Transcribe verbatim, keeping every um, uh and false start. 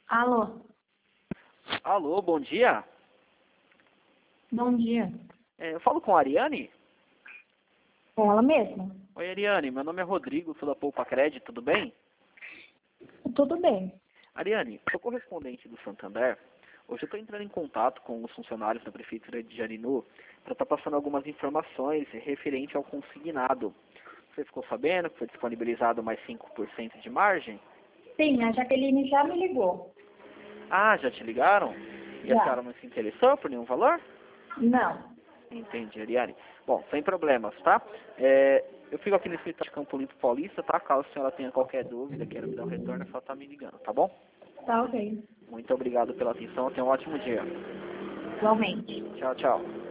Alô? Alô, bom dia. Bom dia. É, eu falo com a Ariane? Com ela mesma? Oi, Ariane, meu nome é Rodrigo, sou da Poupa Crédito, tudo bem? Tudo bem. Ariane, sou correspondente do Santander. Hoje eu estou entrando em contato com os funcionários da Prefeitura de Jarinu para estar passando algumas informações referente ao consignado. Você ficou sabendo que foi disponibilizado mais cinco por cento de margem? Sim, a Jaqueline já me ligou. Ah, já te ligaram? E a Já. senhora não se interessou por nenhum valor? Não. Entendi, Ariane. Bom, sem problemas, tá? É, eu fico aqui no escritório de Campo Limpo Paulista, tá? Caso a senhora tenha qualquer dúvida, queira me dar um retorno, é só estar me ligando, tá bom? Tá ok. Muito obrigado pela atenção, tenha um ótimo dia. Igualmente. Tchau, tchau.